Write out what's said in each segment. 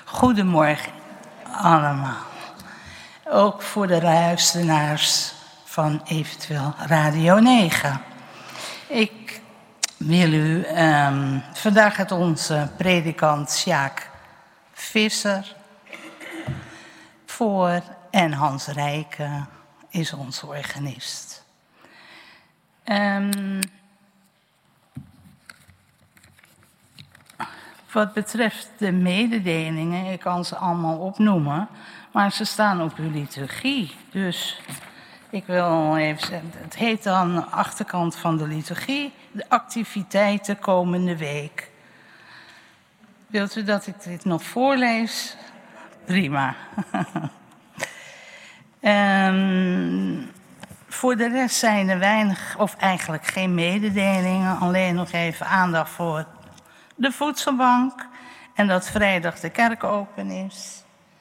Goedemorgen allemaal. Ook voor de luisteraars van eventueel Radio 9. Ik wil u vandaag het onze predikant Sjaak Visser voor en Hans Rijken is onze organist. Wat betreft de mededelingen, ik kan ze allemaal opnoemen, maar ze staan op uw liturgie. Dus ik wil even zeggen, het heet dan achterkant van de liturgie, de activiteiten komende week. Wilt u dat ik dit nog voorlees? Prima. Voor de rest zijn er weinig, of eigenlijk geen mededelingen, alleen nog even aandacht voor de voedselbank en dat vrijdag de kerk open is.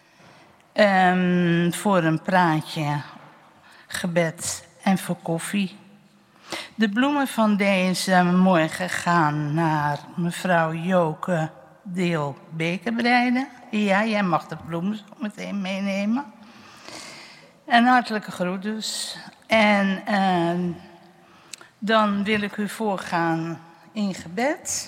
Voor een praatje, gebed en voor koffie. De bloemen van deze morgen gaan naar mevrouw Joke Deel Bekerbreiden. Ja, jij mag de bloemen zo meteen meenemen. En hartelijke groet dus. En dan wil ik u voorgaan in gebed.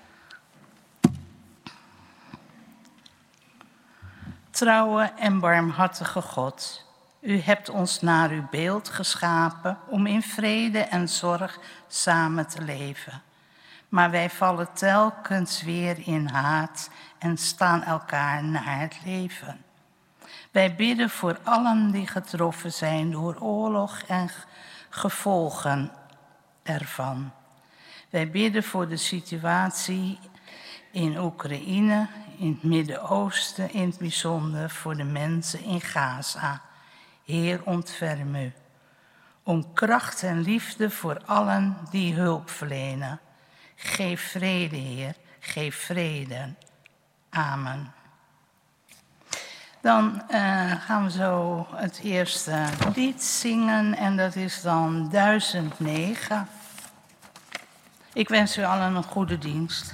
Trouwe en barmhartige God, u hebt ons naar uw beeld geschapen om in vrede en zorg samen te leven. Maar wij vallen telkens weer in haat en staan elkaar naar het leven. Wij bidden voor allen die getroffen zijn door oorlog en gevolgen ervan. Wij bidden voor de situatie in Oekraïne, in het Midden-Oosten, in het bijzonder voor de mensen in Gaza. Heer, ontferm u. Om kracht en liefde voor allen die hulp verlenen. Geef vrede, Heer, geef vrede. Amen. Dan gaan we zo het eerste lied zingen en dat is dan 1009. Ik wens u allen een goede dienst.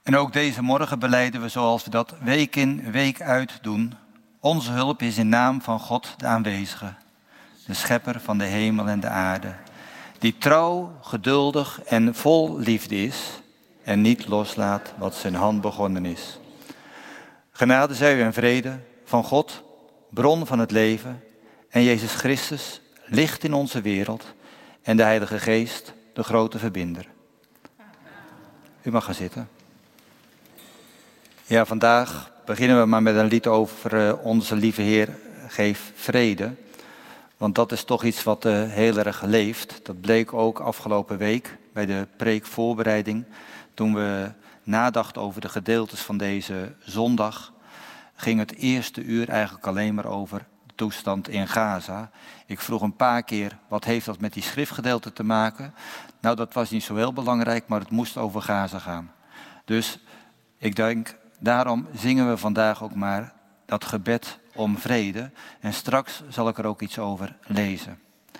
En ook deze morgen belijden we zoals we dat week in, week uit doen. Onze hulp is in naam van God de aanwezige, de schepper van de hemel en de aarde. Die trouw, geduldig en vol liefde is en niet loslaat wat zijn hand begonnen is. Genade zij u en vrede van God, bron van het leven, en Jezus Christus, licht in onze wereld, en de Heilige Geest, de grote verbinder. U mag gaan zitten. Ja, vandaag beginnen we maar met een lied over onze lieve Heer, geef vrede. Want dat is toch iets wat heel erg leeft. Dat bleek ook afgelopen week bij de preekvoorbereiding. Toen we nadachten over de gedeeltes van deze zondag, ging het eerste uur eigenlijk alleen maar over de toestand in Gaza. Ik vroeg een paar keer, wat heeft dat met die schriftgedeelte te maken? Nou, dat was niet zo heel belangrijk, maar het moest over Gaza gaan. Dus ik denk, daarom zingen we vandaag ook maar dat gebed om vrede. En straks zal ik er ook iets over lezen.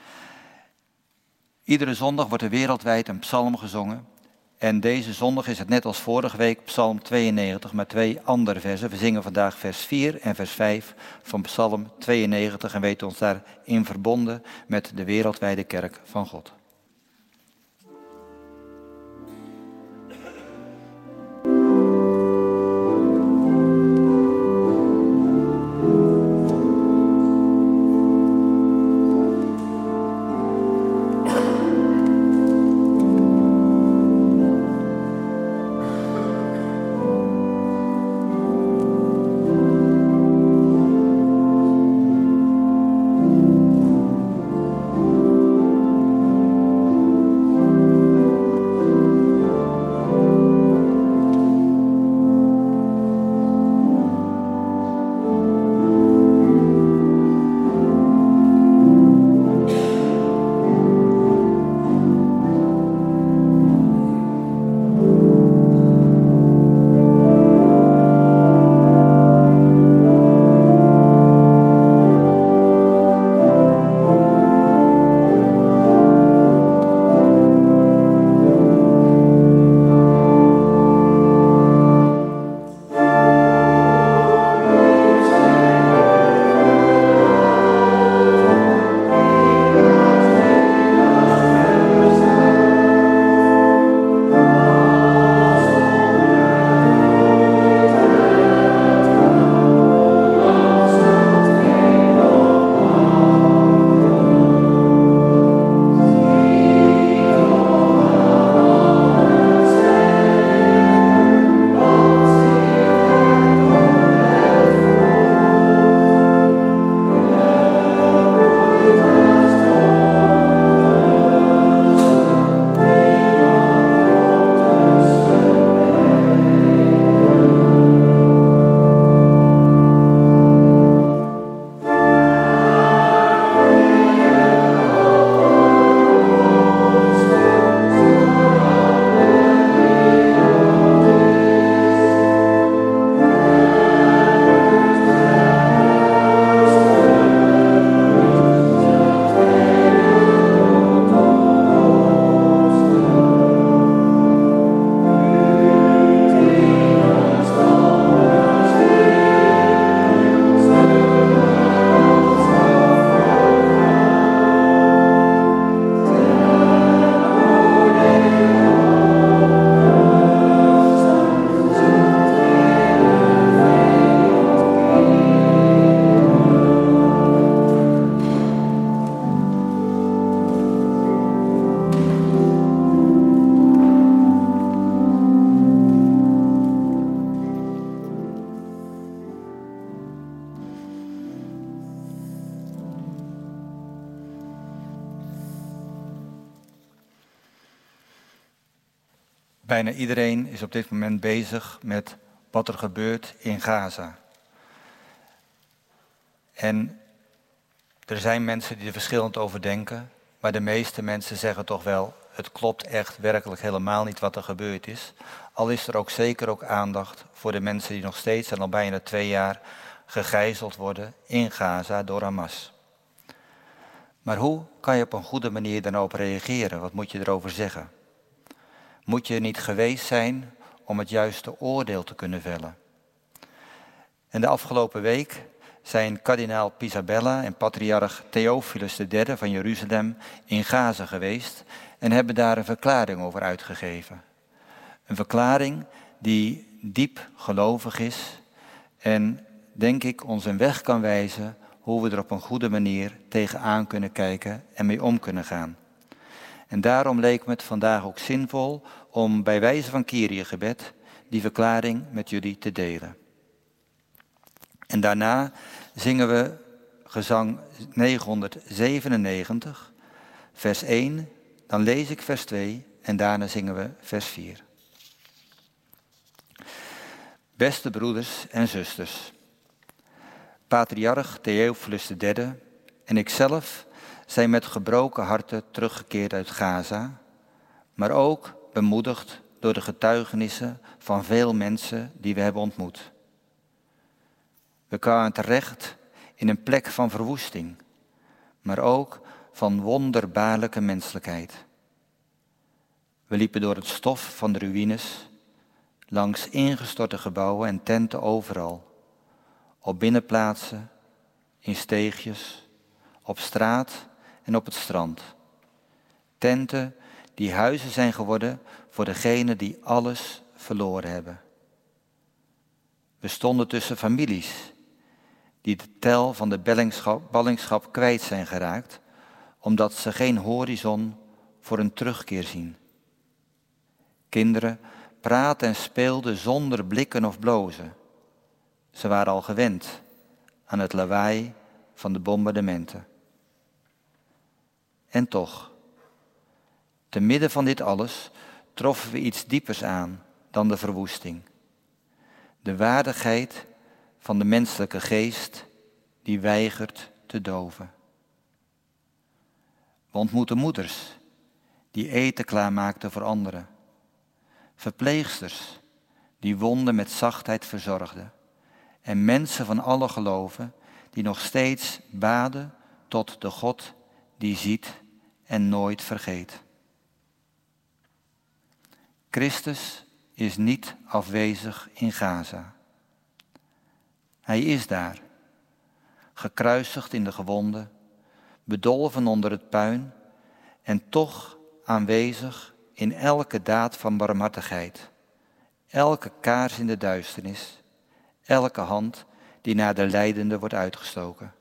Iedere zondag wordt er wereldwijd een psalm gezongen. En deze zondag is het net als vorige week psalm 92, maar 2 andere versen. We zingen vandaag vers 4 en vers 5 van psalm 92 en weten ons daarin verbonden met de wereldwijde kerk van God. Bijna iedereen is op dit moment bezig met wat er gebeurt in Gaza. En er zijn mensen die er verschillend over denken, maar de meeste mensen zeggen toch wel, het klopt echt werkelijk helemaal niet wat er gebeurd is. Al is er ook zeker ook aandacht voor de mensen die nog steeds en al bijna 2 jaar gegijzeld worden in Gaza door Hamas. Maar hoe kan je op een goede manier daarop reageren? Wat moet je erover zeggen? Moet je niet geweest zijn om het juiste oordeel te kunnen vellen. En de afgelopen week zijn kardinaal Pisabella en patriarch Theophilus III van Jeruzalem in Gaza geweest en hebben daar een verklaring over uitgegeven. Een verklaring die diep gelovig is en, denk ik, ons een weg kan wijzen hoe we er op een goede manier tegenaan kunnen kijken en mee om kunnen gaan. En daarom leek me het vandaag ook zinvol om bij wijze van Kyrie-gebed die verklaring met jullie te delen. En daarna zingen we gezang 997, vers 1, dan lees ik vers 2 en daarna zingen we vers 4. Beste broeders en zusters, patriarch Theophilus III en ikzelf zijn met gebroken harten teruggekeerd uit Gaza, maar ook bemoedigd door de getuigenissen van veel mensen die we hebben ontmoet. We kwamen terecht in een plek van verwoesting, maar ook van wonderbaarlijke menselijkheid. We liepen door het stof van de ruïnes, langs ingestorte gebouwen en tenten overal, op binnenplaatsen, in steegjes, op straat en op het strand. Tenten die huizen zijn geworden voor degenen die alles verloren hebben. We stonden tussen families die de tel van de ballingschap kwijt zijn geraakt, omdat ze geen horizon voor een terugkeer zien. Kinderen praten en speelden zonder blikken of blozen. Ze waren al gewend aan het lawaai van de bombardementen. En toch, te midden van dit alles troffen we iets diepers aan dan de verwoesting. De waardigheid van de menselijke geest die weigert te doven. We ontmoeten moeders die eten klaarmaakten voor anderen. Verpleegsters die wonden met zachtheid verzorgden. En mensen van alle geloven die nog steeds baden tot de God die ziet en nooit vergeet. Christus is niet afwezig in Gaza. Hij is daar, gekruisigd in de gewonden, bedolven onder het puin en toch aanwezig in elke daad van barmhartigheid, elke kaars in de duisternis, elke hand die naar de lijdende wordt uitgestoken.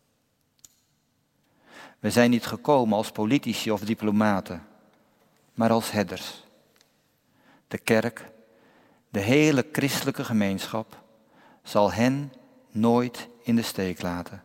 We zijn niet gekomen als politici of diplomaten, maar als herders. De kerk, de hele christelijke gemeenschap, zal hen nooit in de steek laten.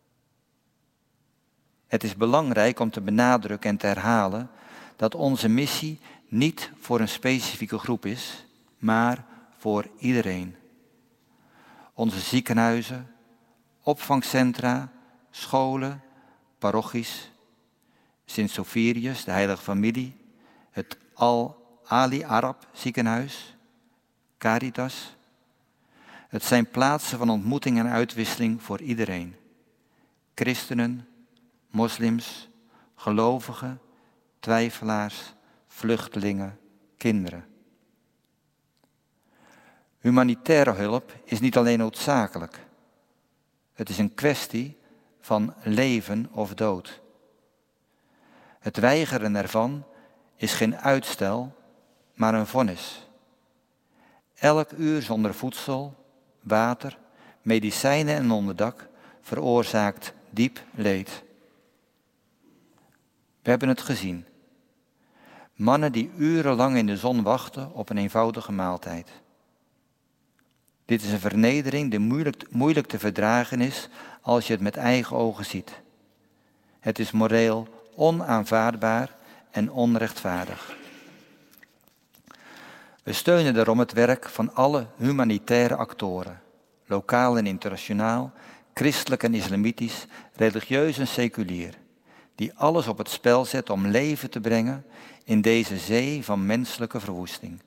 Het is belangrijk om te benadrukken en te herhalen dat onze missie niet voor een specifieke groep is, maar voor iedereen. Onze ziekenhuizen, opvangcentra, scholen, parochies, Sint Sofirius, de Heilige Familie, het Al-Ali Arab ziekenhuis, Caritas. Het zijn plaatsen van ontmoeting en uitwisseling voor iedereen. Christenen, moslims, gelovigen, twijfelaars, vluchtelingen, kinderen. Humanitaire hulp is niet alleen noodzakelijk. Het is een kwestie van leven of dood. Het weigeren ervan is geen uitstel, maar een vonnis. Elk uur zonder voedsel, water, medicijnen en onderdak veroorzaakt diep leed. We hebben het gezien. Mannen die urenlang in de zon wachten op een eenvoudige maaltijd. Dit is een vernedering die moeilijk te verdragen is als je het met eigen ogen ziet. Het is moreel onaanvaardbaar en onrechtvaardig. We steunen daarom het werk van alle humanitaire actoren, lokaal en internationaal, christelijk en islamitisch, religieus en seculier, die alles op het spel zetten om leven te brengen in deze zee van menselijke verwoesting.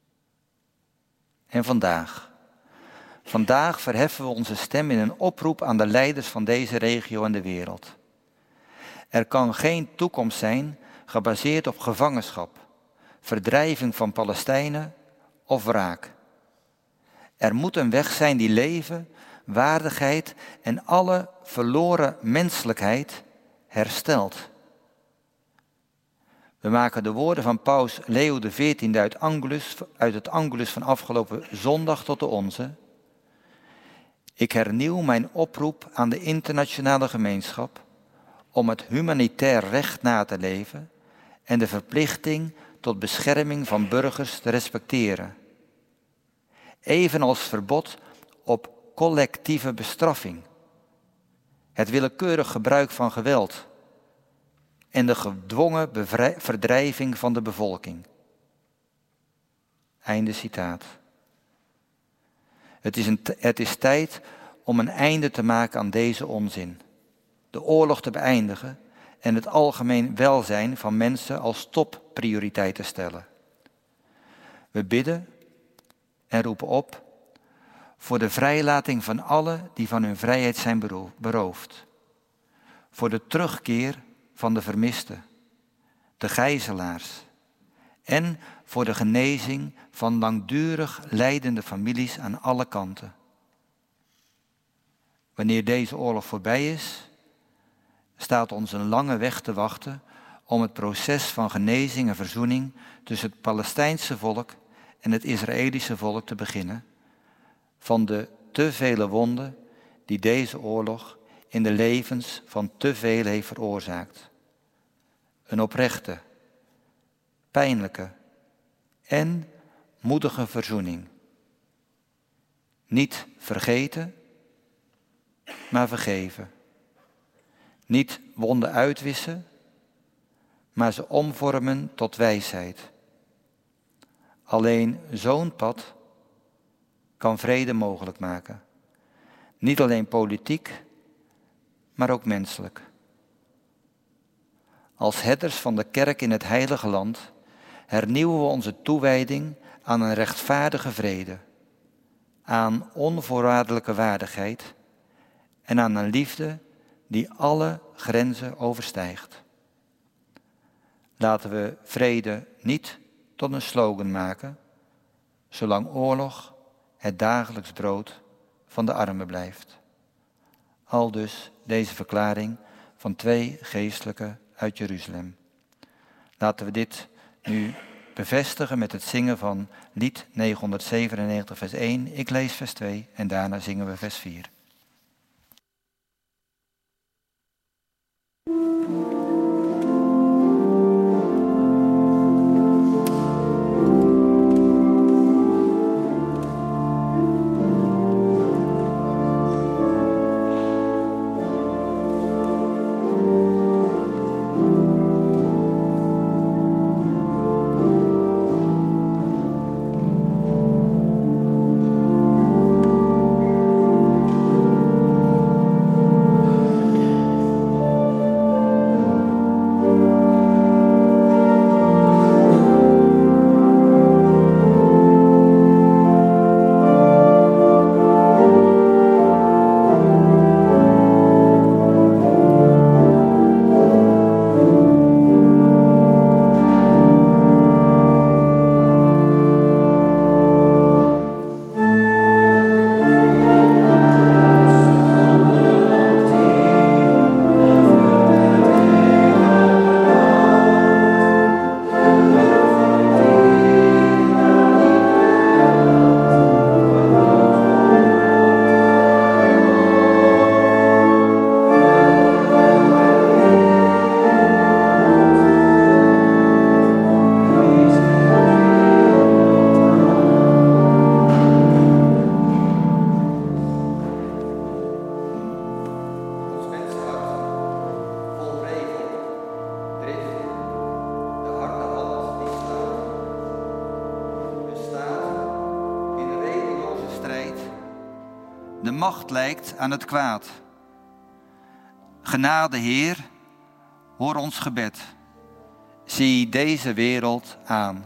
En vandaag verheffen we onze stem in een oproep aan de leiders van deze regio en de wereld. Er kan geen toekomst zijn gebaseerd op gevangenschap, verdrijving van Palestijnen of wraak. Er moet een weg zijn die leven, waardigheid en alle verloren menselijkheid herstelt. We maken de woorden van paus Leo XIV uit het Angelus van afgelopen zondag tot de onze. Ik hernieuw mijn oproep aan de internationale gemeenschap om het humanitair recht na te leven en de verplichting tot bescherming van burgers te respecteren. Evenals verbod op collectieve bestraffing, het willekeurig gebruik van geweld en de gedwongen verdrijving van de bevolking. Einde citaat. Het is tijd om een einde te maken aan deze onzin, de oorlog te beëindigen en het algemeen welzijn van mensen als topprioriteit te stellen. We bidden en roepen op voor de vrijlating van allen die van hun vrijheid zijn beroofd. Voor de terugkeer van de vermisten, de gijzelaars en voor de genezing van langdurig lijdende families aan alle kanten. Wanneer deze oorlog voorbij is, staat ons een lange weg te wachten om het proces van genezing en verzoening tussen het Palestijnse volk en het Israëlische volk te beginnen, van de te vele wonden die deze oorlog in de levens van te velen heeft veroorzaakt. Een oprechte, pijnlijke en moedige verzoening. Niet vergeten, maar vergeven. Niet wonden uitwissen, maar ze omvormen tot wijsheid. Alleen zo'n pad kan vrede mogelijk maken. Niet alleen politiek, maar ook menselijk. Als herders van de kerk in het heilige land hernieuwen we onze toewijding aan een rechtvaardige vrede, aan onvoorwaardelijke waardigheid en aan een liefde die alle grenzen overstijgt. Laten we vrede niet tot een slogan maken, zolang oorlog het dagelijks brood van de armen blijft. Aldus deze verklaring van 2 geestelijken uit Jeruzalem. Laten we dit nu bevestigen met het zingen van lied 997 vers 1. Ik lees vers 2 en daarna zingen we vers 4. De macht lijkt aan het kwaad. Genade, Heer, hoor ons gebed. Zie deze wereld aan.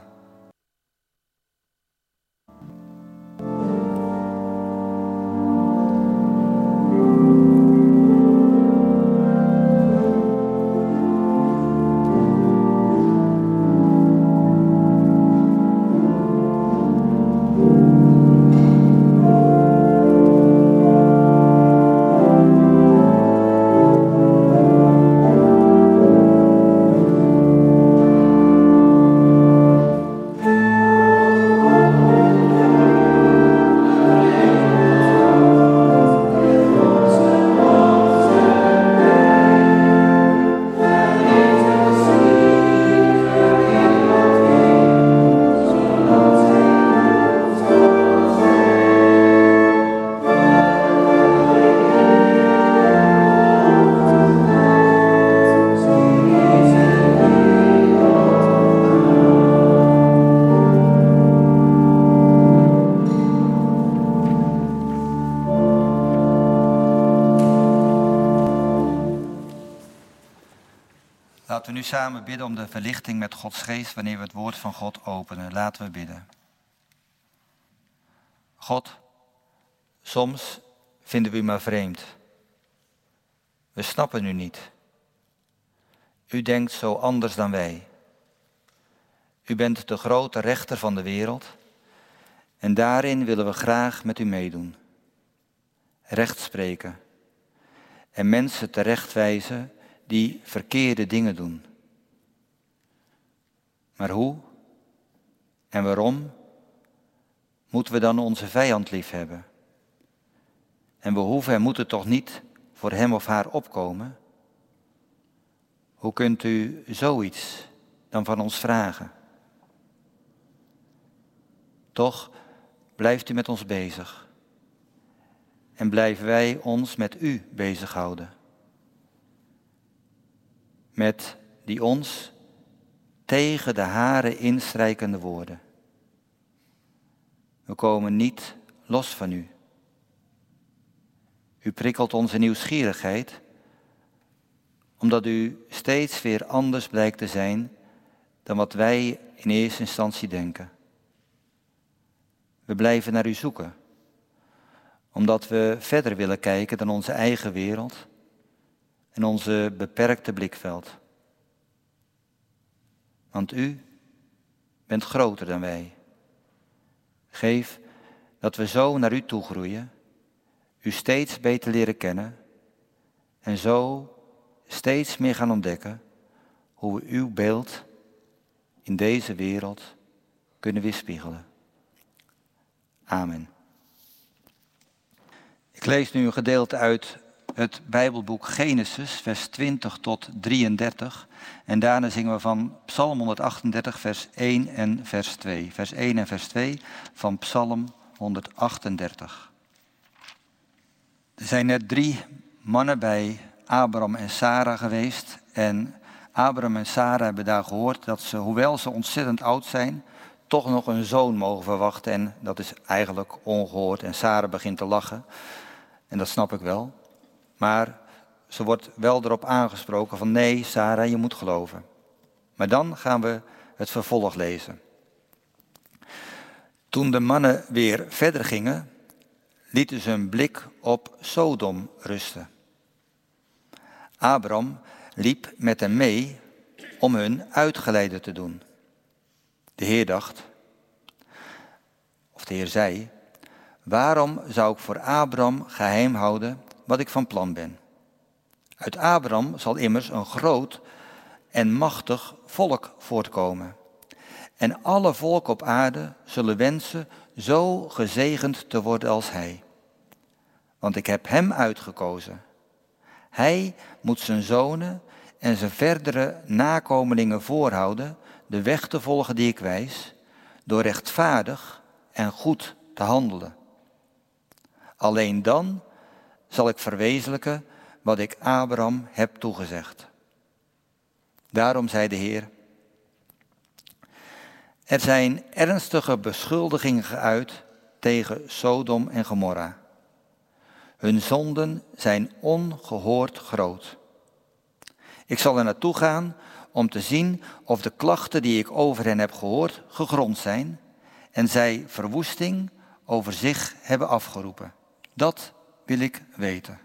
Laten we nu samen bidden om de verlichting met Gods geest wanneer we het woord van God openen. Laten we bidden. God, soms vinden we u maar vreemd. We snappen u niet. U denkt zo anders dan wij. U bent de grote rechter van de wereld en daarin willen we graag met u meedoen. Recht spreken en mensen terechtwijzen die verkeerde dingen doen. Maar hoe en waarom moeten we dan onze vijand lief hebben? En we hoeven en moeten toch niet voor hem of haar opkomen? Hoe kunt u zoiets dan van ons vragen? Toch blijft u met ons bezig. En blijven wij ons met u bezighouden. Met die ons tegen de haren instrijkende woorden. We komen niet los van u. U prikkelt onze nieuwsgierigheid, omdat u steeds weer anders blijkt te zijn dan wat wij in eerste instantie denken. We blijven naar u zoeken, omdat we verder willen kijken dan onze eigen wereld en onze beperkte blikveld. Want u bent groter dan wij. Geef dat we zo naar u toe groeien, u steeds beter leren kennen en zo steeds meer gaan ontdekken hoe we uw beeld in deze wereld kunnen weerspiegelen. Amen. Ik lees nu een gedeelte uit het Bijbelboek Genesis, vers 20 tot 33. En daarna zingen we van Psalm 138, vers 1 en vers 2. Vers 1 en vers 2 van Psalm 138. Er zijn net 3 mannen bij Abraham en Sara geweest. En Abraham en Sara hebben daar gehoord dat ze, hoewel ze ontzettend oud zijn, toch nog een zoon mogen verwachten. En dat is eigenlijk ongehoord. En Sara begint te lachen. En dat snap ik wel. Maar ze wordt wel erop aangesproken van nee, Sara, je moet geloven. Maar dan gaan we het vervolg lezen. Toen de mannen weer verder gingen, lieten ze een blik op Sodom rusten. Abraham liep met hen mee om hun uitgeleide te doen. De Heer dacht, of de Heer zei, waarom zou ik voor Abraham geheim houden wat ik van plan ben? Uit Abraham zal immers een groot en machtig volk voortkomen. En alle volken op aarde zullen wensen zo gezegend te worden als hij. Want ik heb hem uitgekozen. Hij moet zijn zonen en zijn verdere nakomelingen voorhouden de weg te volgen die ik wijs, door rechtvaardig en goed te handelen. Alleen dan zal ik verwezenlijken wat ik Abraham heb toegezegd. Daarom zei de Heer, er zijn ernstige beschuldigingen geuit tegen Sodom en Gomorra. Hun zonden zijn ongehoord groot. Ik zal er naartoe gaan om te zien of de klachten die ik over hen heb gehoord gegrond zijn en zij verwoesting over zich hebben afgeroepen. Dat wil ik weten.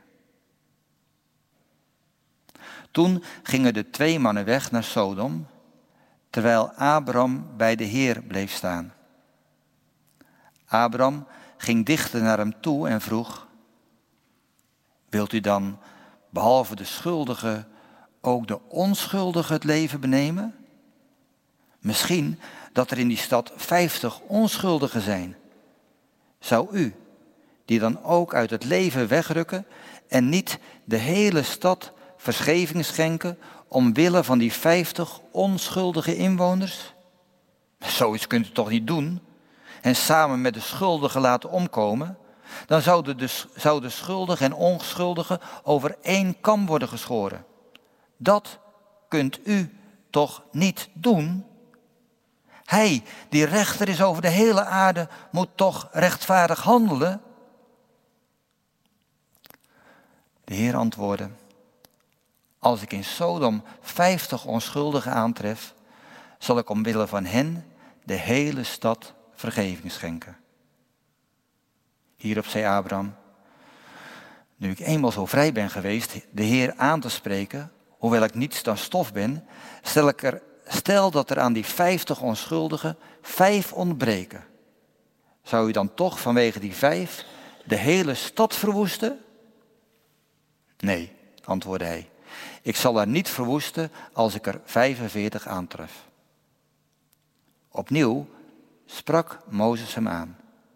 Toen gingen de 2 mannen weg naar Sodom, terwijl Abraham bij de Heer bleef staan. Abraham ging dichter naar hem toe en vroeg, wilt u dan, behalve de schuldige, ook de onschuldige het leven benemen? Misschien dat er in die stad 50 onschuldigen zijn. Zou u, die dan ook uit het leven wegrukken en niet de hele stad vergeving schenken omwille van die 50 onschuldige inwoners? Zoiets kunt u toch niet doen? En samen met de schuldigen laten omkomen? Dan zou de schuldige en onschuldige over één kam worden geschoren. Dat kunt u toch niet doen? Hij die rechter is over de hele aarde moet toch rechtvaardig handelen? De Heer antwoordde, Als ik in Sodom 50 onschuldigen aantref, zal ik omwille van hen de hele stad vergeving schenken. Hierop zei Abraham, nu ik eenmaal zo vrij ben geweest de Heer aan te spreken, hoewel ik niets dan stof ben, stel dat er aan die 50 onschuldigen 5 ontbreken. Zou u dan toch vanwege die 5 de hele stad verwoesten? Nee, antwoordde hij. Ik zal haar niet verwoesten als ik er 45 aantref. Opnieuw sprak Mozes hem aan.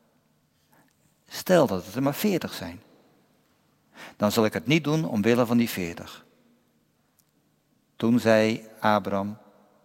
Stel dat het er maar 40 zijn. Dan zal ik het niet doen omwille van die 40. Toen zei Abraham,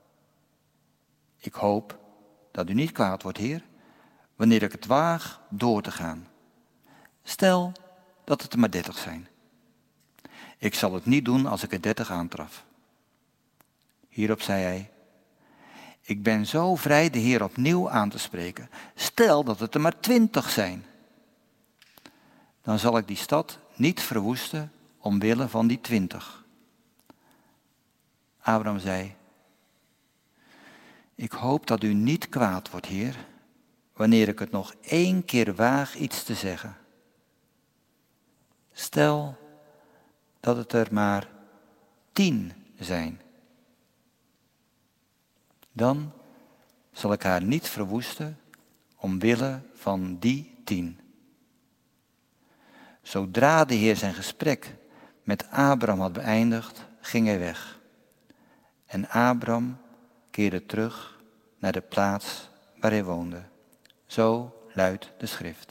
ik hoop dat u niet kwaad wordt, Heer, wanneer ik het waag door te gaan. Stel dat het er maar 30 zijn. Ik zal het niet doen als ik er 30 aantraf. Hierop zei hij, ik ben zo vrij de Heer opnieuw aan te spreken. Stel dat het er maar 20 zijn. Dan zal ik die stad niet verwoesten omwille van die 20. Abraham zei, ik hoop dat u niet kwaad wordt, Heer, wanneer ik het nog 1 keer waag iets te zeggen. Stel dat het er maar 10 zijn. Dan zal ik haar niet verwoesten omwille van die 10. Zodra de Heer zijn gesprek met Abraham had beëindigd, ging hij weg. En Abraham keerde terug naar de plaats waar hij woonde. Zo luidt de schrift.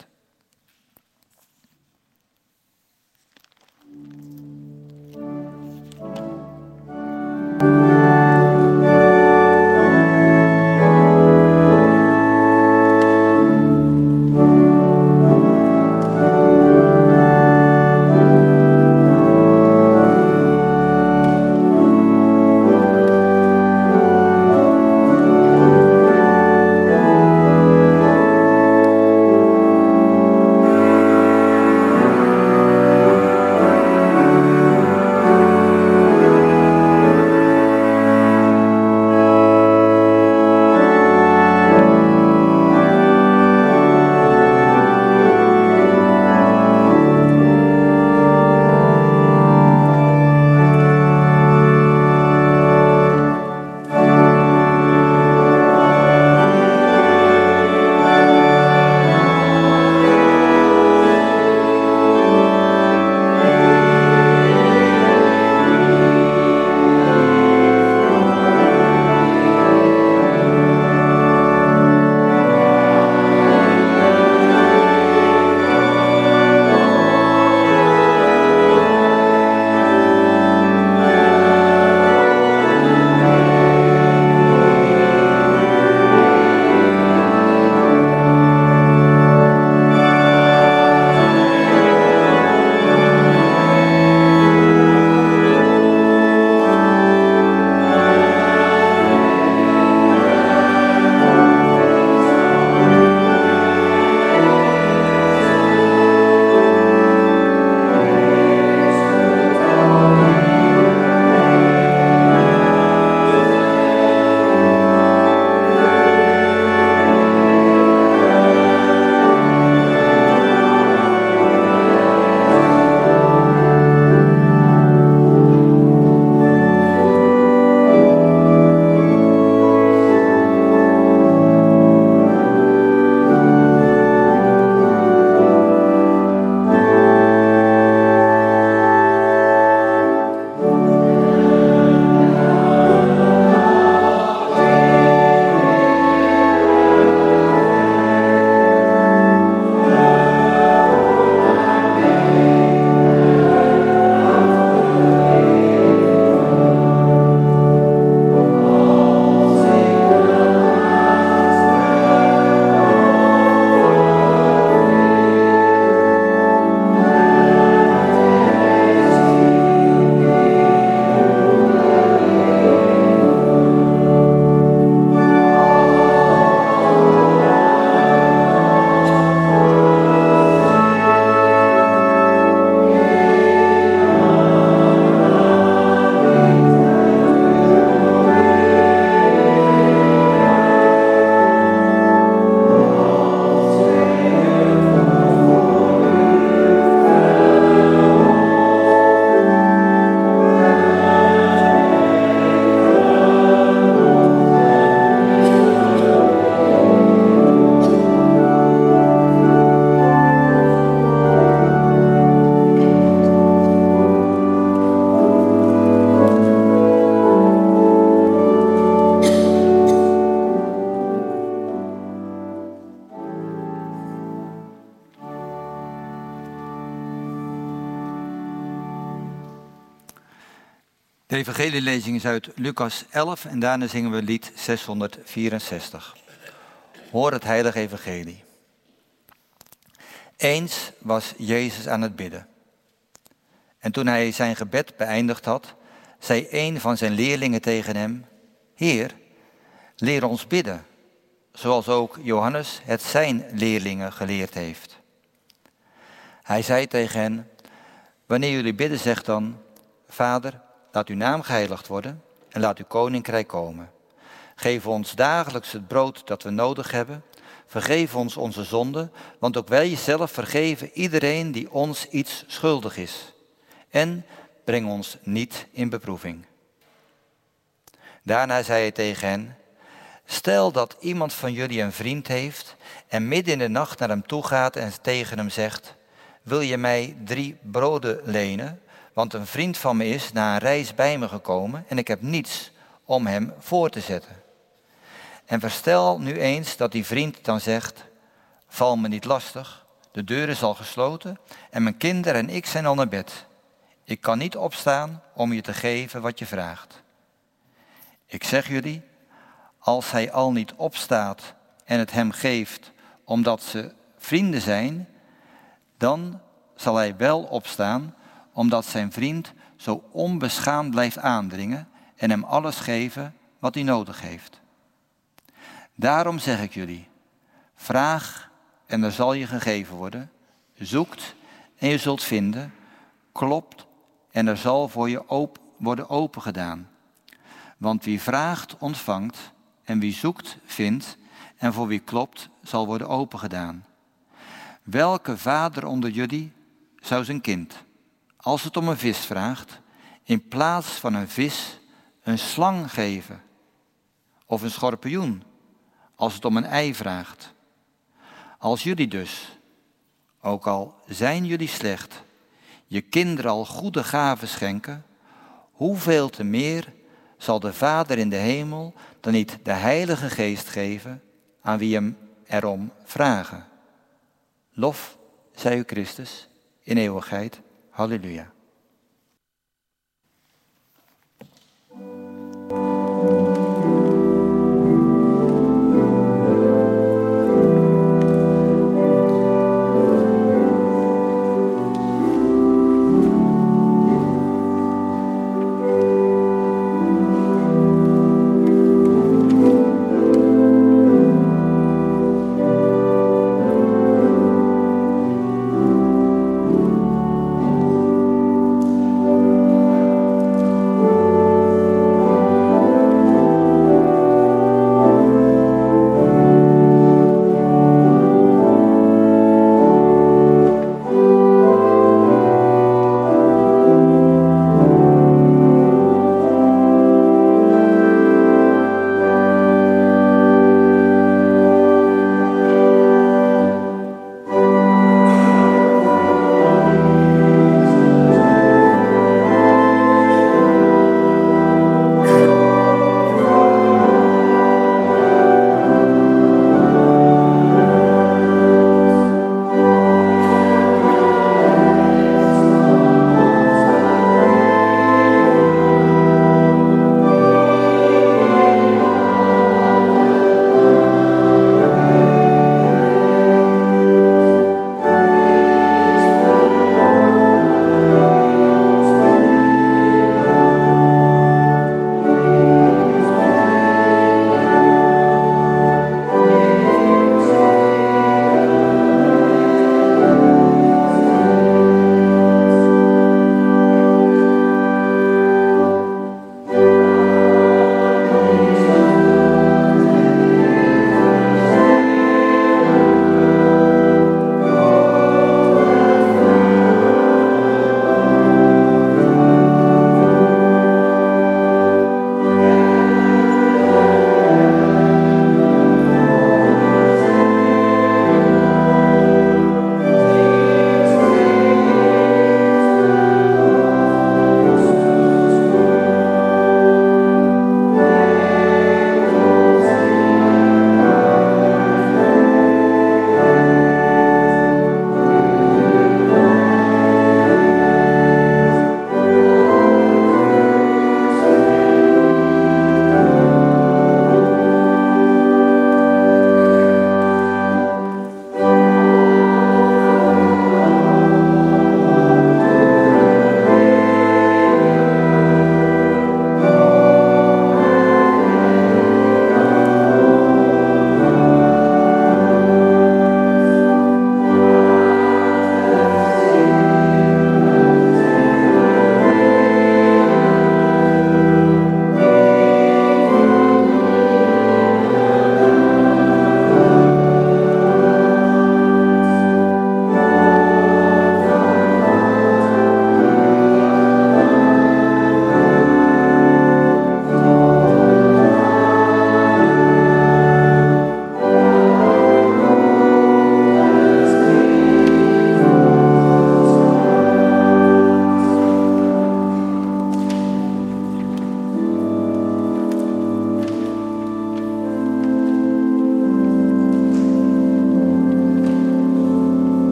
De evangelielezing is uit Lucas 11 en daarna zingen we lied 664. Hoor het heilige evangelie. Eens was Jezus aan het bidden. En toen hij zijn gebed beëindigd had, zei een van zijn leerlingen tegen hem: Heer, leer ons bidden, zoals ook Johannes het zijn leerlingen geleerd heeft. Hij zei tegen hen: Wanneer jullie bidden, zeg dan: Vader, laat uw naam geheiligd worden en laat uw koninkrijk komen. Geef ons dagelijks het brood dat we nodig hebben. Vergeef ons onze zonden, want ook wij zelf vergeven iedereen die ons iets schuldig is. En breng ons niet in beproeving. Daarna zei hij tegen hen: Stel dat iemand van jullie een vriend heeft en midden in de nacht naar hem toe gaat en tegen hem zegt: Wil je mij 3 broden lenen? Want een vriend van me is na een reis bij me gekomen en ik heb niets om hem voor te zetten. En verstel nu eens dat die vriend dan zegt: Val me niet lastig, de deur is al gesloten en mijn kinderen en ik zijn al naar bed. Ik kan niet opstaan om je te geven wat je vraagt. Ik zeg jullie, als hij al niet opstaat en het hem geeft omdat ze vrienden zijn, dan zal hij wel opstaan omdat zijn vriend zo onbeschaamd blijft aandringen en hem alles geven wat hij nodig heeft. Daarom zeg ik jullie, vraag en er zal je gegeven worden, zoekt en je zult vinden, klopt en er zal voor je worden opengedaan. Want wie vraagt, ontvangt en wie zoekt, vindt en voor wie klopt, zal worden opengedaan. Welke vader onder jullie zou zijn kind, als het om een vis vraagt, in plaats van een vis een slang geven? Of een schorpioen, als het om een ei vraagt? Als jullie dus, ook al zijn jullie slecht, je kinderen al goede gaven schenken, hoeveel te meer zal de Vader in de hemel dan niet de Heilige Geest geven aan wie hem erom vragen? Lof zij u Christus in eeuwigheid. Halleluja.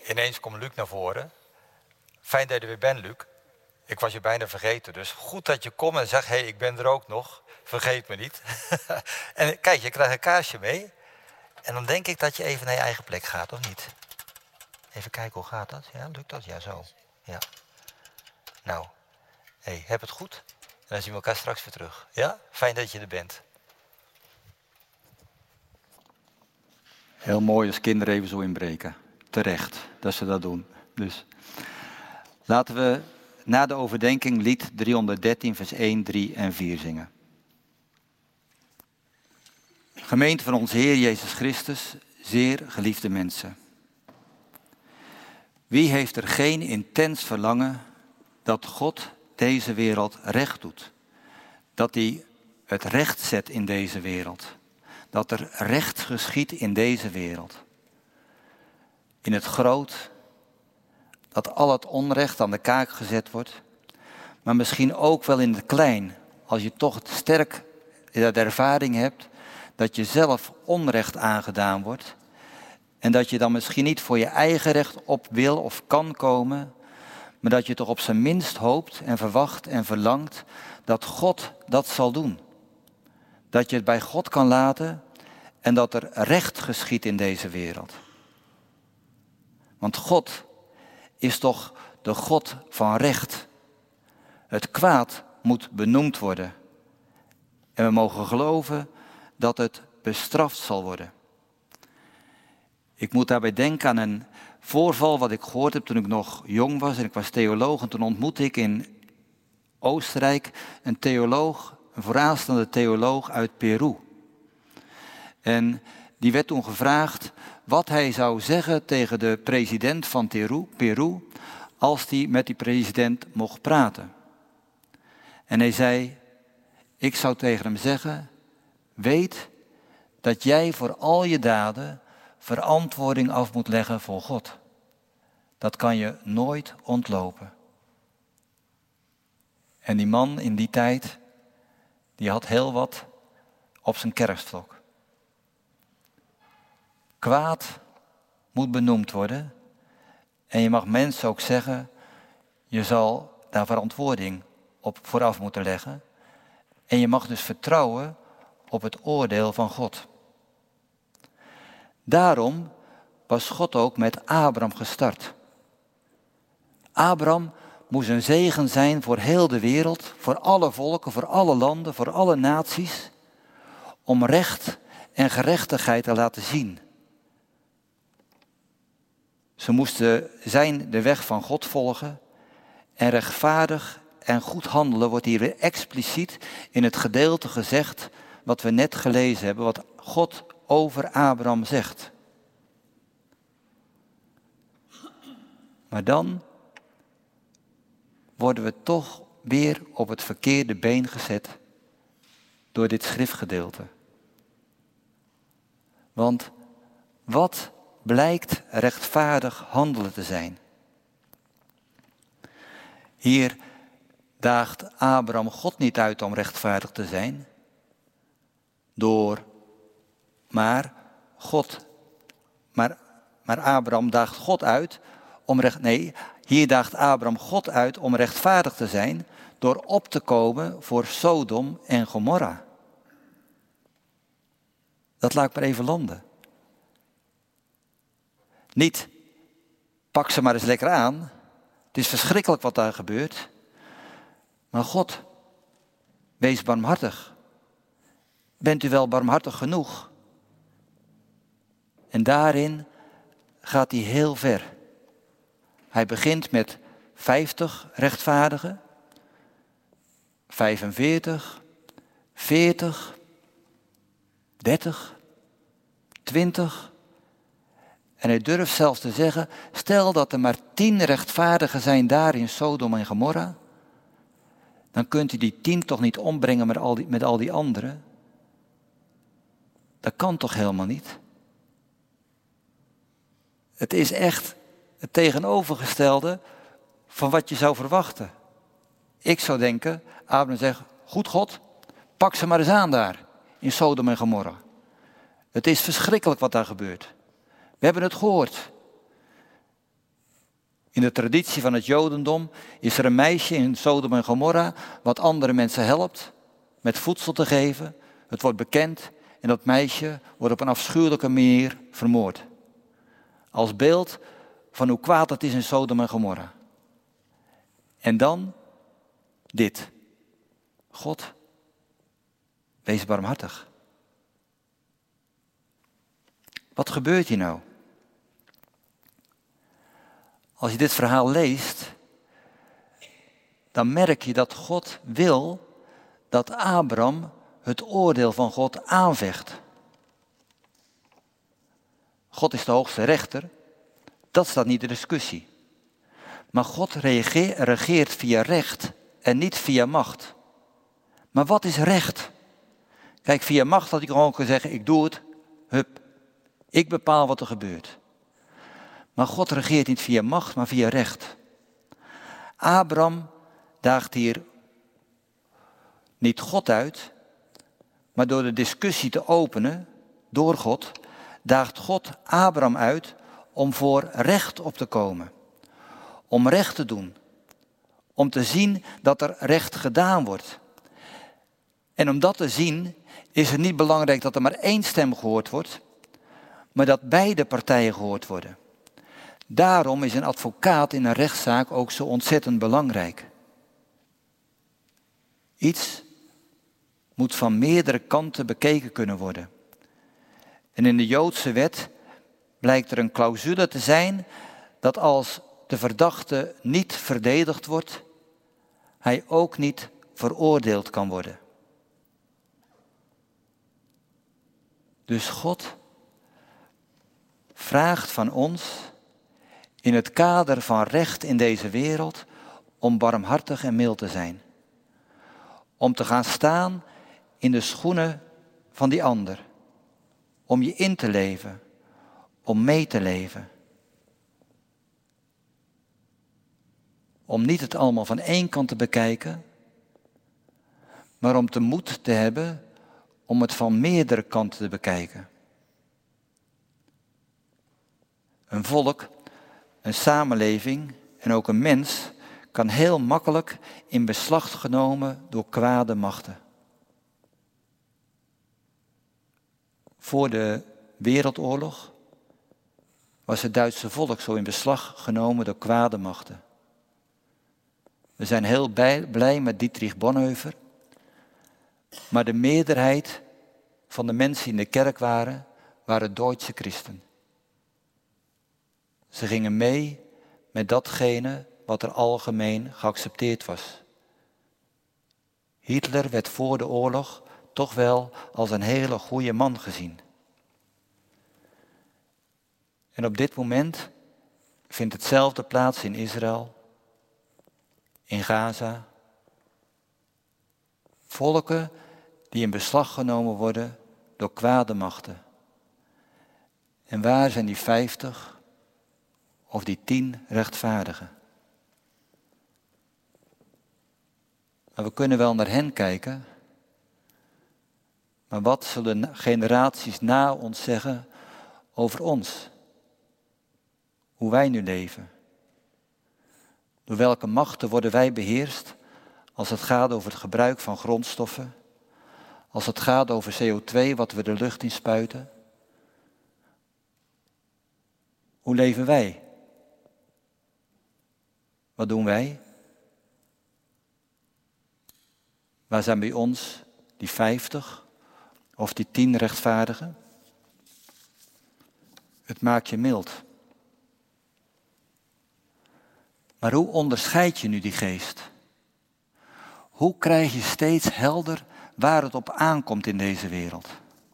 ineens komt Luc naar voren. Fijn dat je er weer bent, Luc. Ik was je bijna vergeten, dus goed dat je komt en zegt, ik ben er ook nog. Vergeet me niet. En kijk, je krijgt een kaarsje mee. En dan denk ik dat je even naar je eigen plek gaat, of niet? Even kijken, hoe gaat dat? Ja, lukt dat? Ja, zo. Ja. Nou, heb het goed. En dan zien we elkaar straks weer terug. Ja? Fijn dat je er bent. Heel mooi als kinderen even zo inbreken. Terecht dat ze dat doen. Dus laten we na de overdenking lied 313 vers 1, 3 en 4 zingen. Gemeente van onze Heer Jezus Christus, zeer geliefde mensen. Wie heeft er geen intens verlangen dat God deze wereld recht doet? Dat hij het recht zet in deze wereld. Dat er recht geschiedt in deze wereld. In het groot, dat al het onrecht aan de kaak gezet wordt. Maar misschien ook wel in het klein, als je toch sterk de ervaring hebt dat je zelf onrecht aangedaan wordt. En dat je dan misschien niet voor je eigen recht op wil of kan komen, maar dat je toch op zijn minst hoopt en verwacht en verlangt dat God dat zal doen. Dat je het bij God kan laten en dat er recht geschiedt in deze wereld. Want God is toch de God van recht. Het kwaad moet benoemd worden. En we mogen geloven dat het bestraft zal worden. Ik moet daarbij denken aan een voorval wat ik gehoord heb toen ik nog jong was. En ik was theoloog en toen ontmoette ik in Oostenrijk een theoloog, een vooraanstaande theoloog uit Peru. En die werd toen gevraagd wat hij zou zeggen tegen de president van Peru als hij met die president mocht praten. En hij zei, ik zou tegen hem zeggen, weet dat jij voor al je daden verantwoording af moet leggen voor God. Dat kan je nooit ontlopen. En die man in die tijd, die had heel wat op zijn kerststok. Kwaad moet benoemd worden. En je mag mensen ook zeggen, je zal daar verantwoording op vooraf moeten leggen. En je mag dus vertrouwen op het oordeel van God. Daarom was God ook met Abraham gestart. Abraham moest een zegen zijn voor heel de wereld, voor alle volken, voor alle landen, voor alle naties, om recht en gerechtigheid te laten zien. Ze moesten de weg van God volgen en rechtvaardig en goed handelen wordt hier weer expliciet in het gedeelte gezegd wat we net gelezen hebben, wat God over Abraham zegt. Maar dan worden we toch weer op het verkeerde been gezet door dit schriftgedeelte. Want wat blijkt rechtvaardig handelen te zijn? Hier daagt Abraham God niet uit om rechtvaardig te zijn, maar Abraham daagt God uit om hier daagt Abraham God uit om rechtvaardig te zijn door op te komen voor Sodom en Gomorra. Dat laat ik maar even landen. Niet, pak ze maar eens lekker aan. Het is verschrikkelijk wat daar gebeurt. Maar God, wees barmhartig. Bent u wel barmhartig genoeg? En daarin gaat hij heel ver. Hij begint met 50 rechtvaardigen, 45, 40, 30, 20. En hij durft zelfs te zeggen, stel dat er maar 10 rechtvaardigen zijn daar in Sodom en Gomorra. Dan kunt u die 10 toch niet ombrengen met al die anderen. Dat kan toch helemaal niet? Het is echt het tegenovergestelde van wat je zou verwachten. Ik zou denken, Abraham zegt, goed God, pak ze maar eens aan daar in Sodom en Gomorra. Het is verschrikkelijk wat daar gebeurt. We hebben het gehoord. In de traditie van het Jodendom is er een meisje in Sodom en Gomorra wat andere mensen helpt met voedsel te geven. Het wordt bekend en dat meisje wordt op een afschuwelijke manier vermoord. Als beeld van hoe kwaad het is in Sodom en Gomorra. En dan dit. God, wees barmhartig. Wat gebeurt hier nou? Als je dit verhaal leest, dan merk je dat God wil dat Abraham het oordeel van God aanvecht. God is de hoogste rechter, dat staat niet in discussie. Maar God regeert via recht en niet via macht. Maar wat is recht? Kijk, via macht had ik gewoon kunnen zeggen, ik doe het, hup. Ik bepaal wat er gebeurt. Maar God regeert niet via macht, maar via recht. Abraham daagt hier niet God uit, maar door de discussie te openen, door God, daagt God Abraham uit om voor recht op te komen. Om recht te doen. Om te zien dat er recht gedaan wordt. En om dat te zien is het niet belangrijk dat er maar één stem gehoord wordt, maar dat beide partijen gehoord worden. Daarom is een advocaat in een rechtszaak ook zo ontzettend belangrijk. Iets moet van meerdere kanten bekeken kunnen worden. En in de Joodse wet blijkt er een clausule te zijn dat als de verdachte niet verdedigd wordt, hij ook niet veroordeeld kan worden. Dus God vraagt van ons in het kader van recht in deze wereld om barmhartig en mild te zijn. Om te gaan staan in de schoenen van die ander. Om je in te leven. Om mee te leven. Om niet het allemaal van één kant te bekijken, maar om de moed te hebben om het van meerdere kanten te bekijken. Een volk, een samenleving en ook een mens kan heel makkelijk in beslag genomen door kwade machten. Voor de Wereldoorlog was het Duitse volk zo in beslag genomen door kwade machten. We zijn heel blij met Dietrich Bonhoeffer, maar de meerderheid van de mensen die in de kerk waren Duitse christen. Ze gingen mee met datgene wat er algemeen geaccepteerd was. Hitler werd voor de oorlog toch wel als een hele goede man gezien. En op dit moment vindt hetzelfde plaats in Israël, in Gaza. Volken die in beslag genomen worden door kwade machten. En waar zijn die 50 of die 10 rechtvaardigen? Maar we kunnen wel naar hen kijken. Maar wat zullen generaties na ons zeggen over ons? Hoe wij nu leven? Door welke machten worden wij beheerst als het gaat over het gebruik van grondstoffen? Als het gaat over CO2 wat we de lucht in spuiten? Hoe leven wij? Wat doen wij? Waar zijn bij ons die 50 of die 10 rechtvaardigen? Het maakt je mild. Maar hoe onderscheid je nu die geest? Hoe krijg je steeds helder waar het op aankomt in deze wereld?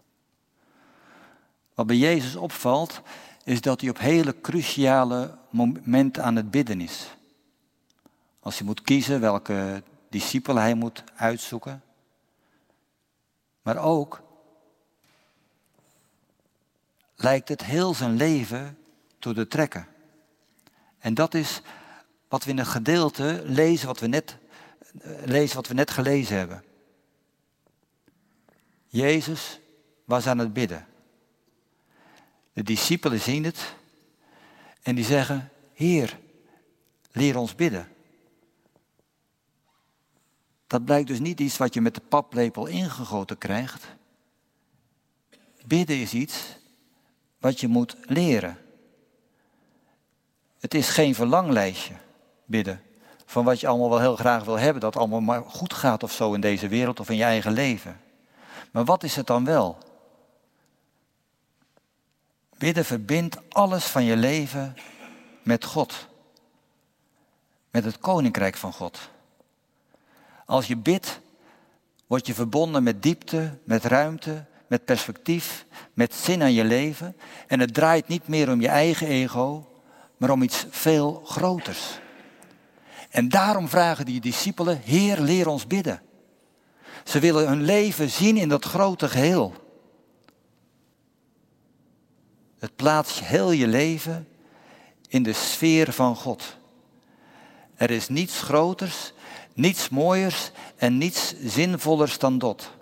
Wat bij Jezus opvalt, is dat hij op hele cruciale momenten aan het bidden is. Als hij moet kiezen welke discipelen hij moet uitzoeken. Maar ook lijkt het heel zijn leven toe te trekken. En dat is wat we in het gedeelte lezen wat we net gelezen hebben. Jezus was aan het bidden. De discipelen zien het en die zeggen, Heer, leer ons bidden. Dat blijkt dus niet iets wat je met de paplepel ingegoten krijgt. Bidden is iets wat je moet leren. Het is geen verlanglijstje, bidden. Van wat je allemaal wel heel graag wil hebben, dat het allemaal maar goed gaat of zo in deze wereld of in je eigen leven. Maar wat is het dan wel? Bidden verbindt alles van je leven met God. Met het koninkrijk van God. Als je bidt, word je verbonden met diepte, met ruimte, met perspectief, met zin aan je leven. En het draait niet meer om je eigen ego, maar om iets veel groters. En daarom vragen die discipelen, Heer, leer ons bidden. Ze willen hun leven zien in dat grote geheel. Het plaatst heel je leven in de sfeer van God. Er is niets groters, niets mooiers en niets zinvollers dan dat.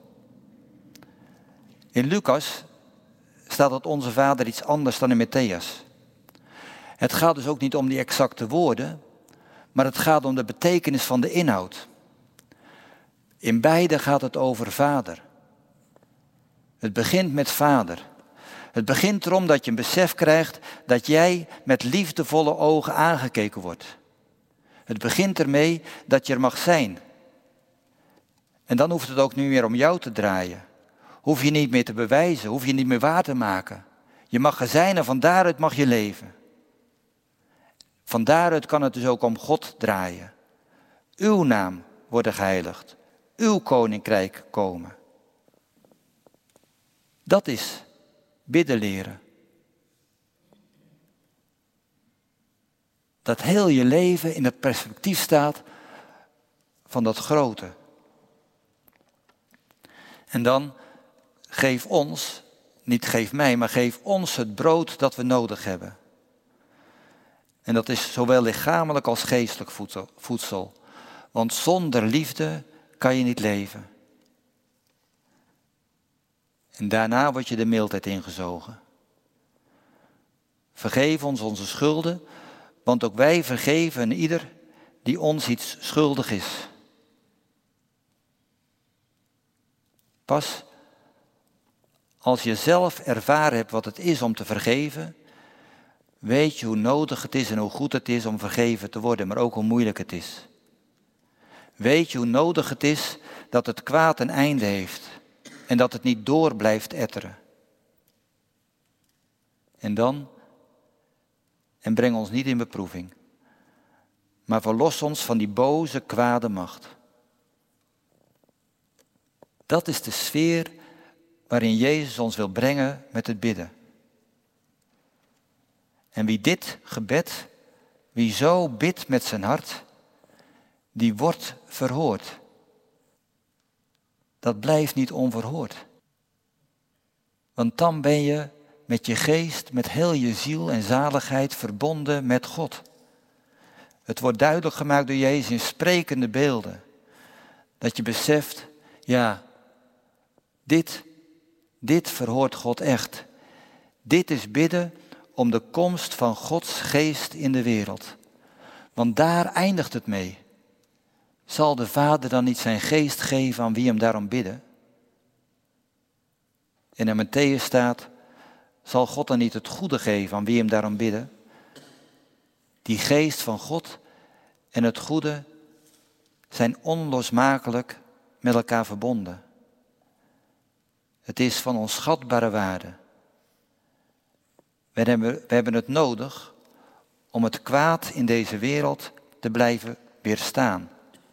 In Lucas staat dat onze Vader iets anders dan in Matthäus. Het gaat dus ook niet om die exacte woorden, maar het gaat om de betekenis van de inhoud. In beide gaat het over Vader. Het begint met Vader. Het begint erom dat je een besef krijgt dat jij met liefdevolle ogen aangekeken wordt. Het begint ermee dat je er mag zijn. En dan hoeft het ook niet meer om jou te draaien. Hoef je niet meer te bewijzen, hoef je niet meer waar te maken. Je mag er zijn en van daaruit mag je leven. Van daaruit kan het dus ook om God draaien. Uw naam worden geheiligd. Uw koninkrijk komen. Dat is bidden leren. Dat heel je leven in het perspectief staat van dat grote. En dan geef ons, niet geef mij, maar geef ons het brood dat we nodig hebben. En dat is zowel lichamelijk als geestelijk voedsel. Want zonder liefde kan je niet leven. En daarna word je de mildheid ingezogen. Vergeef ons onze schulden, want ook wij vergeven een ieder die ons iets schuldig is. Pas als je zelf ervaren hebt wat het is om te vergeven, weet je hoe nodig het is en hoe goed het is om vergeven te worden, maar ook hoe moeilijk het is. Weet je hoe nodig het is dat het kwaad een einde heeft en dat het niet door blijft etteren. En breng ons niet in beproeving, maar verlos ons van die boze, kwade macht. Dat is de sfeer waarin Jezus ons wil brengen met het bidden. En wie dit gebed, wie zo bidt met zijn hart, die wordt verhoord. Dat blijft niet onverhoord. Want dan ben je met je geest, met heel je ziel en zaligheid verbonden met God. Het wordt duidelijk gemaakt door Jezus in sprekende beelden. Dat je beseft, ja, dit verhoort God echt. Dit is bidden om de komst van Gods geest in de wereld. Want daar eindigt het mee. Zal de Vader dan niet zijn geest geven aan wie hem daarom bidden? En in Matthäus staat, zal God dan niet het goede geven aan wie hem daarom bidden? Die geest van God en het goede zijn onlosmakelijk met elkaar verbonden. Het is van onschatbare waarde. We hebben het nodig om het kwaad in deze wereld te blijven weerstaan.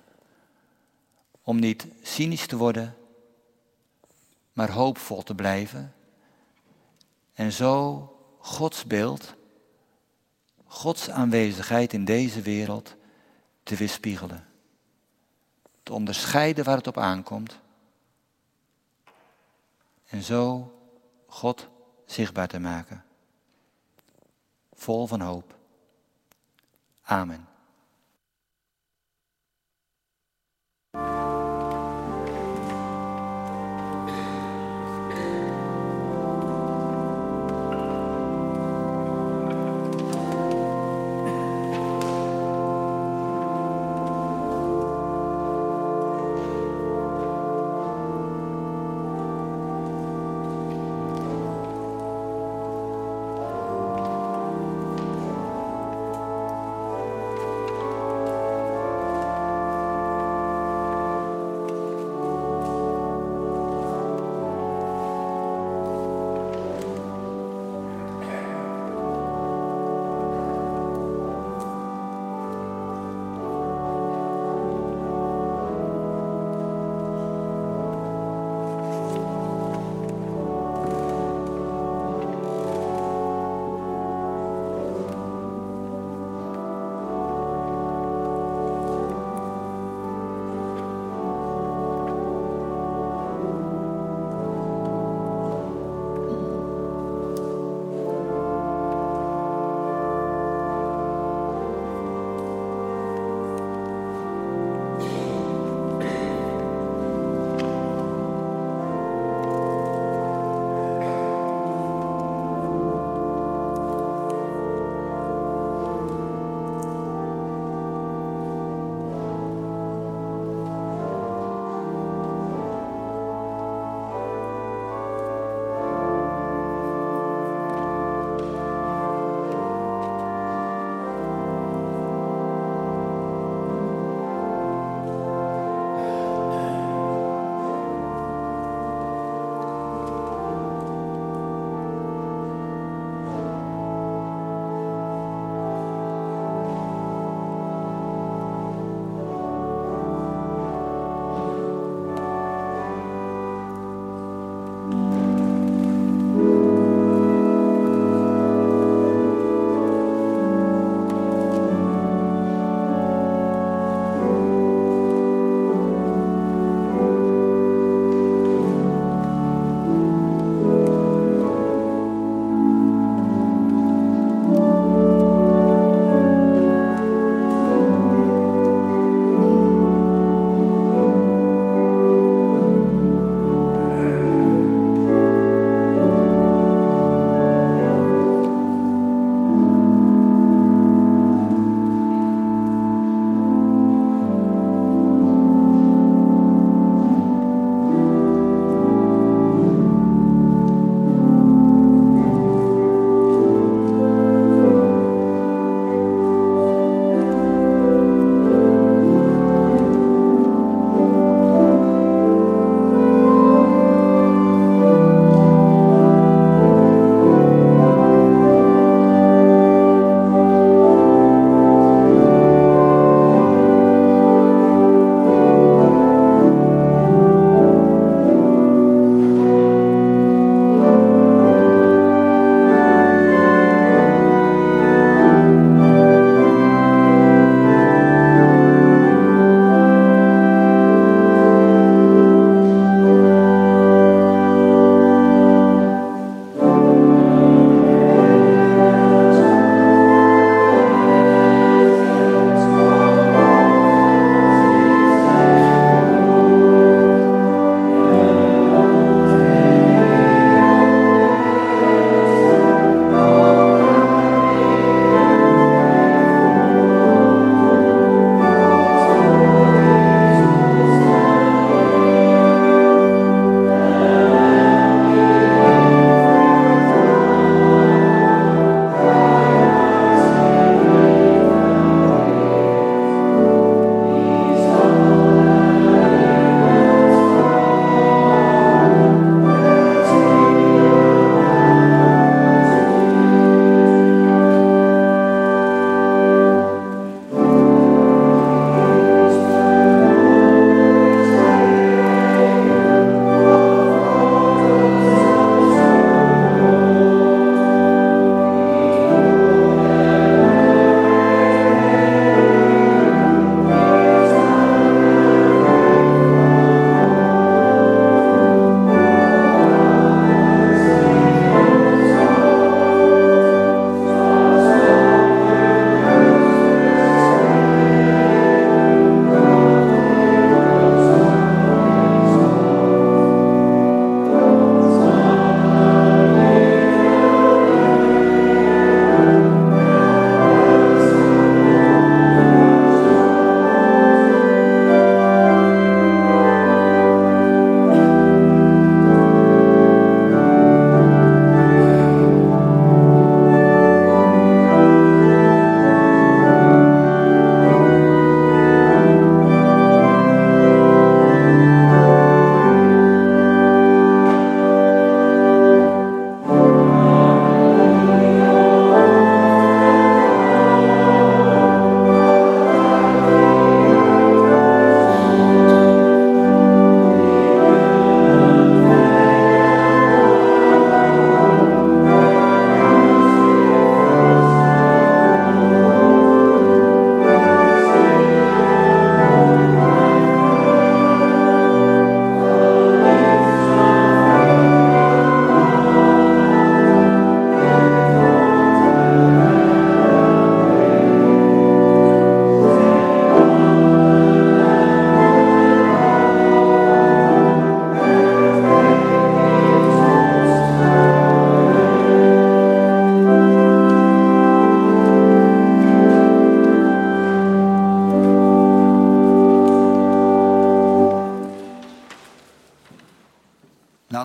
Om niet cynisch te worden, maar hoopvol te blijven. En zo Gods beeld, Gods aanwezigheid in deze wereld te weerspiegelen. Te onderscheiden waar het op aankomt. En zo God zichtbaar te maken. Vol van hoop. Amen.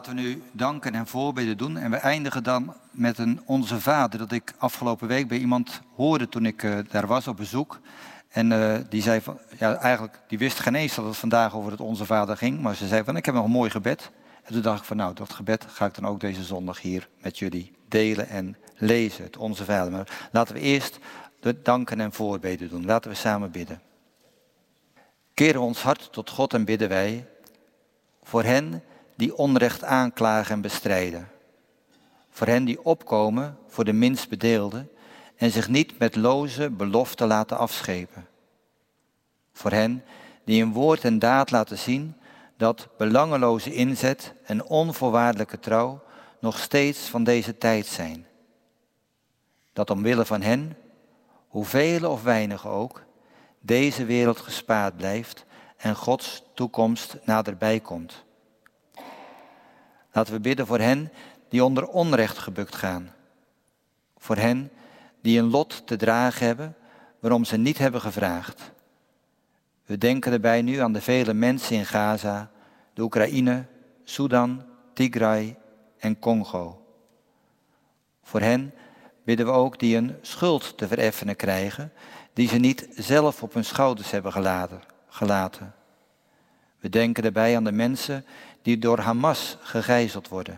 Laten we nu danken en voorbeden doen. En we eindigen dan met een Onze Vader. Dat ik afgelopen week bij iemand hoorde toen ik daar was op bezoek. En die zei van, ja, eigenlijk, die wist geen eens dat het vandaag over het Onze Vader ging. Maar ze zei van, ik heb nog een mooi gebed. En toen dacht ik van, nou, dat gebed ga ik dan ook deze zondag hier met jullie delen en lezen. Het Onze Vader. Maar laten we eerst de danken en voorbeden doen. Laten we samen bidden. Keren ons hart tot God en bidden wij voor hen die onrecht aanklagen en bestrijden. Voor hen die opkomen voor de minst bedeelden en zich niet met loze beloften laten afschepen. Voor hen die in woord en daad laten zien dat belangeloze inzet en onvoorwaardelijke trouw nog steeds van deze tijd zijn. Dat omwille van hen, hoeveel of weinig ook, deze wereld gespaard blijft en Gods toekomst naderbij komt. Laten we bidden voor hen die onder onrecht gebukt gaan. Voor hen die een lot te dragen hebben waarom ze niet hebben gevraagd. We denken erbij nu aan de vele mensen in Gaza, de Oekraïne, Sudan, Tigray en Congo. Voor hen bidden we ook die een schuld te vereffenen krijgen die ze niet zelf op hun schouders hebben gelaten. We denken erbij aan de mensen die door Hamas gegijzeld worden.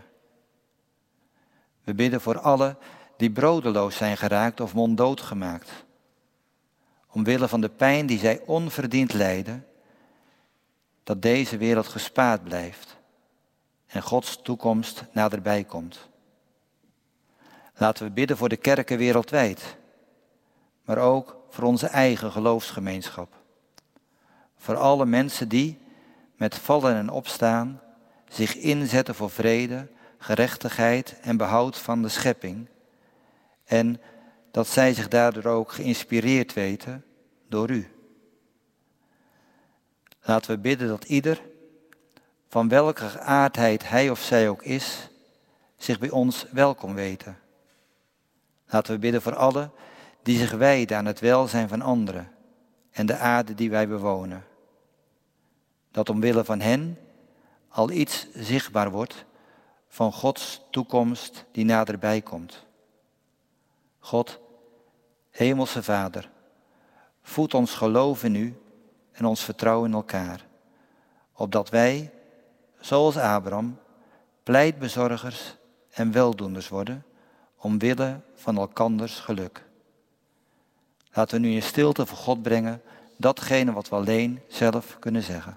We bidden voor allen die broodeloos zijn geraakt of monddood gemaakt. Omwille van de pijn die zij onverdiend lijden, dat deze wereld gespaard blijft en Gods toekomst naderbij komt. Laten we bidden voor de kerken wereldwijd, maar ook voor onze eigen geloofsgemeenschap. Voor alle mensen die, met vallen en opstaan, zich inzetten voor vrede, gerechtigheid en behoud van de schepping. En dat zij zich daardoor ook geïnspireerd weten door u. Laten we bidden dat ieder, van welke geaardheid hij of zij ook is, zich bij ons welkom weten. Laten we bidden voor allen die zich wijden aan het welzijn van anderen en de aarde die wij bewonen. Dat omwille van hen al iets zichtbaar wordt van Gods toekomst die naderbij komt. God, Hemelse Vader, voed ons geloof in u en ons vertrouwen in elkaar, opdat wij, zoals Abraham, pleitbezorgers en weldoeners worden, omwille van elkanders geluk. Laten we nu in stilte voor God brengen datgene wat we alleen zelf kunnen zeggen.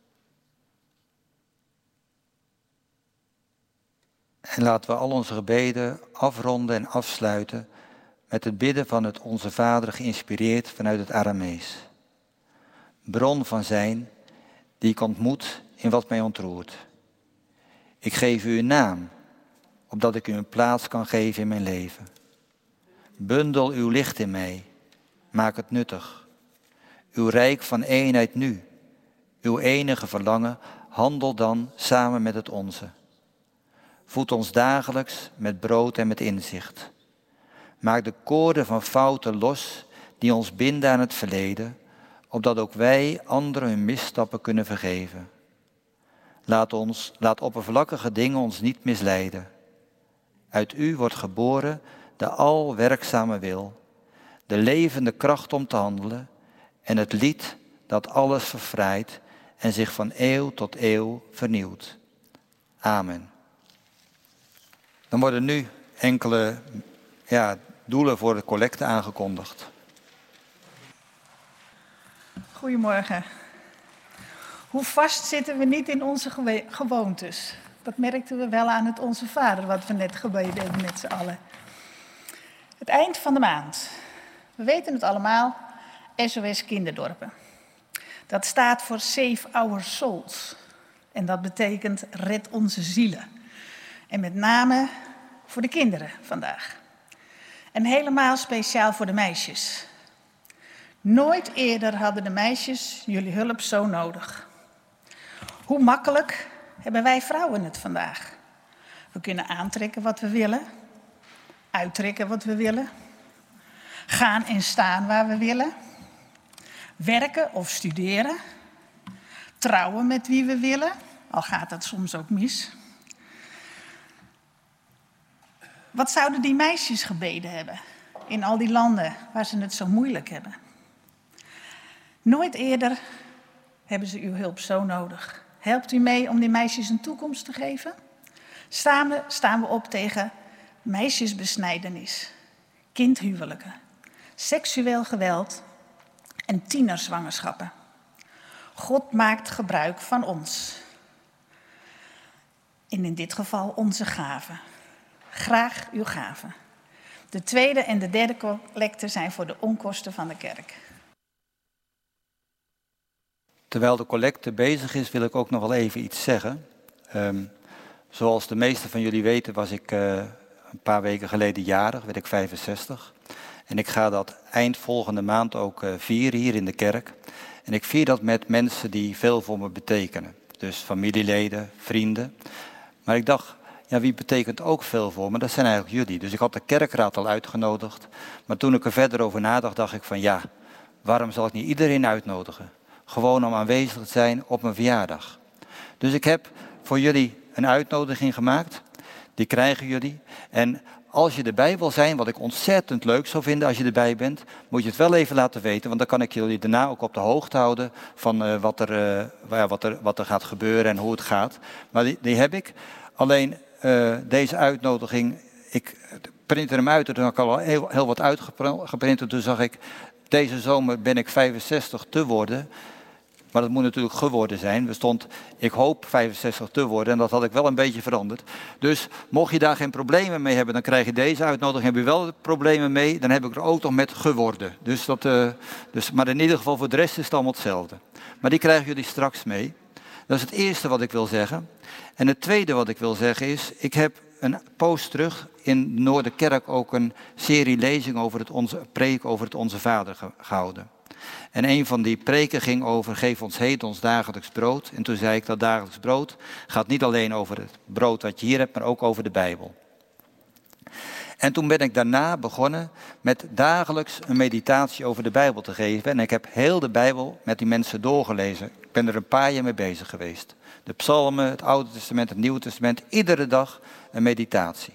En laten we al onze gebeden afronden en afsluiten met het bidden van het Onze Vader geïnspireerd vanuit het Aramees. Bron van zijn die ik ontmoet in wat mij ontroert. Ik geef u een naam, opdat ik u een plaats kan geven in mijn leven. Bundel uw licht in mij, maak het nuttig. Uw rijk van eenheid nu, uw enige verlangen, handel dan samen met het onze. Voed ons dagelijks met brood en met inzicht. Maak de koorden van fouten los die ons binden aan het verleden, opdat ook wij anderen hun misstappen kunnen vergeven. Laat oppervlakkige dingen ons niet misleiden. Uit u wordt geboren de alwerkzame wil, de levende kracht om te handelen en het lied dat alles verfraait en zich van eeuw tot eeuw vernieuwt. Amen. Dan worden nu enkele doelen voor de collecte aangekondigd. Goedemorgen. Hoe vast zitten we niet in onze gewoontes? Dat merkten we wel aan het Onze Vader, wat we net gebeden hebben met z'n allen. Het eind van de maand. We weten het allemaal, SOS Kinderdorpen. Dat staat voor Save Our Souls. En dat betekent red onze zielen. En met name voor de kinderen vandaag. En helemaal speciaal voor de meisjes. Nooit eerder hadden de meisjes jullie hulp zo nodig. Hoe makkelijk hebben wij vrouwen het vandaag? We kunnen aantrekken wat we willen. Uittrekken wat we willen. Gaan en staan waar we willen. Werken of studeren. Trouwen met wie we willen, al gaat dat soms ook mis. Wat zouden die meisjes gebeden hebben in al die landen waar ze het zo moeilijk hebben? Nooit eerder hebben ze uw hulp zo nodig. Helpt u mee om die meisjes een toekomst te geven? Staan we op tegen meisjesbesnijdenis, kindhuwelijken, seksueel geweld en tienerzwangerschappen. God maakt gebruik van ons. En in dit geval onze gaven. Graag uw gaven. De tweede en de derde collecte zijn voor de onkosten van de kerk. Terwijl de collecte bezig is, wil ik ook nog wel even iets zeggen. Zoals de meesten van jullie weten, was ik een paar weken geleden jarig, werd ik 65. En ik ga dat eind volgende maand ook vieren hier in de kerk. En ik vier dat met mensen die veel voor me betekenen. Dus familieleden, vrienden. Maar ik dacht, ja, wie betekent ook veel voor me? Dat zijn eigenlijk jullie. Dus ik had de kerkraad al uitgenodigd. Maar toen ik er verder over nadacht, dacht ik van ja, waarom zal ik niet iedereen uitnodigen? Gewoon om aanwezig te zijn op mijn verjaardag. Dus ik heb voor jullie een uitnodiging gemaakt. Die krijgen jullie. En als je erbij wil zijn, wat ik ontzettend leuk zou vinden als je erbij bent, moet je het wel even laten weten. Want dan kan ik jullie daarna ook op de hoogte houden van wat er gaat gebeuren en hoe het gaat. Maar die heb ik. Alleen deze uitnodiging, ik printte hem uit. Toen had ik al heel wat uitgeprint. En toen zag ik, deze zomer ben ik 65 te worden. Maar dat moet natuurlijk geworden zijn. Er stond, ik hoop 65 te worden. En dat had ik wel een beetje veranderd. Dus mocht je daar geen problemen mee hebben, dan krijg je deze uitnodiging. Heb je wel problemen mee, dan heb ik er ook nog met geworden. Maar in ieder geval voor de rest is het allemaal hetzelfde. Maar die krijgen jullie straks mee. Dat is het eerste wat ik wil zeggen. En het tweede wat ik wil zeggen is, ik heb een poos terug in de Noorderkerk ook een serie lezingen over preek over het Onze Vader gehouden. En een van die preken ging over, geef ons heden ons dagelijks brood. En toen zei ik, dat dagelijks brood gaat niet alleen over het brood wat je hier hebt, maar ook over de Bijbel. En toen ben ik daarna begonnen met dagelijks een meditatie over de Bijbel te geven. En ik heb heel de Bijbel met die mensen doorgelezen. Ik ben er een paar jaar mee bezig geweest. De psalmen, het Oude Testament, het Nieuwe Testament, iedere dag een meditatie.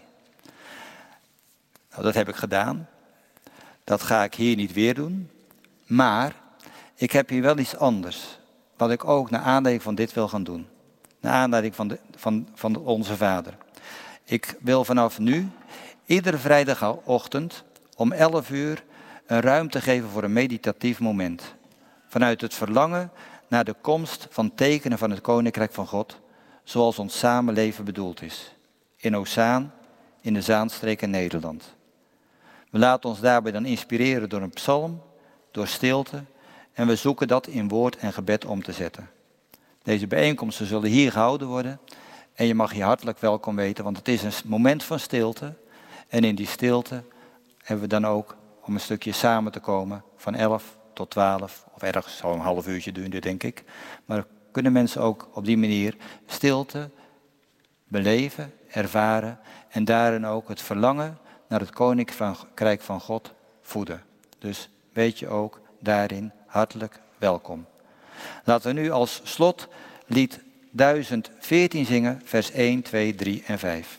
Nou, dat heb ik gedaan. Dat ga ik hier niet weer doen. Maar ik heb hier wel iets anders, wat ik ook naar aanleiding van dit wil gaan doen. Naar aanleiding van Onze Vader. Ik wil vanaf nu, iedere vrijdagochtend om 11 uur, een ruimte geven voor een meditatief moment. Vanuit het verlangen naar de komst van tekenen van het Koninkrijk van God, zoals ons samenleven bedoeld is. In Ozaan, in de Zaanstreek en Nederland. We laten ons daarbij dan inspireren door een psalm, door stilte, en we zoeken dat in woord en gebed om te zetten. Deze bijeenkomsten zullen hier gehouden worden en je mag je hartelijk welkom weten, want het is een moment van stilte. En in die stilte hebben we dan ook om een stukje samen te komen van 11 tot 12, of ergens zal een half uurtje duren, denk ik. Maar kunnen mensen ook op die manier stilte beleven, ervaren en daarin ook het verlangen naar het Koninkrijk van God voeden. Dus weet je ook daarin hartelijk welkom. Laten we nu als slot lied 1014 zingen, vers 1, 2, 3 en 5.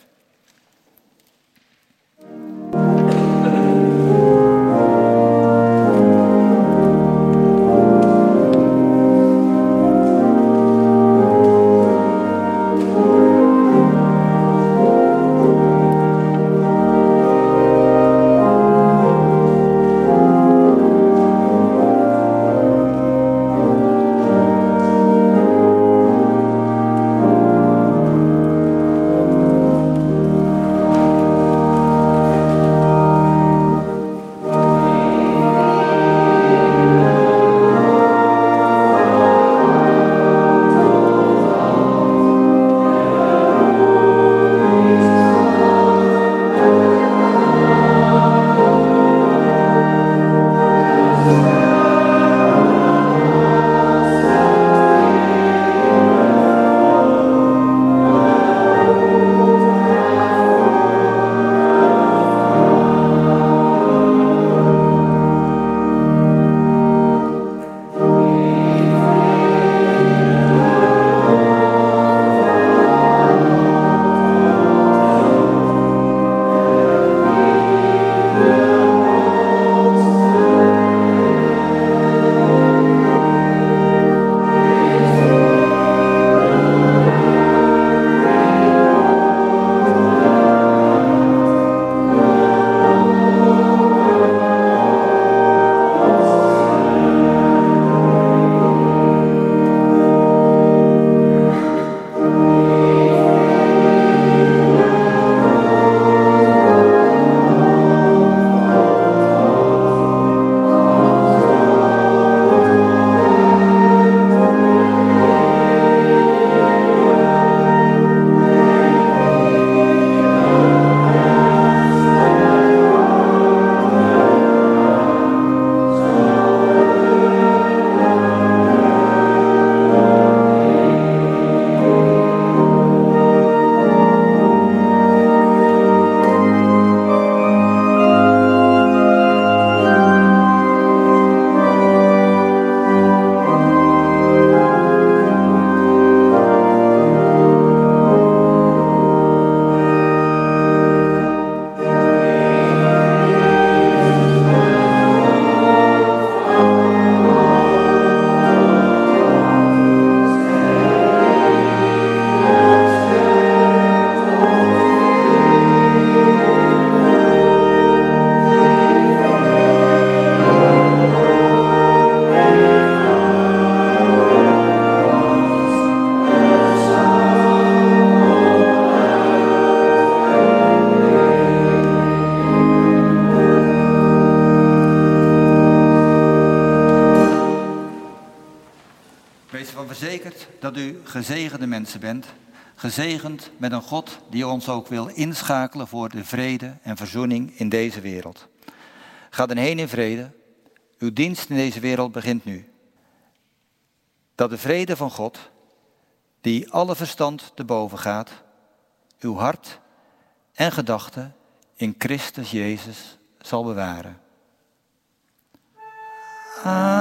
Wees ervan verzekerd dat u gezegende mensen bent. Gezegend met een God die ons ook wil inschakelen voor de vrede en verzoening in deze wereld. Ga dan heen in vrede. Uw dienst in deze wereld begint nu. Dat de vrede van God, die alle verstand te boven gaat, uw hart en gedachten in Christus Jezus zal bewaren. Amen.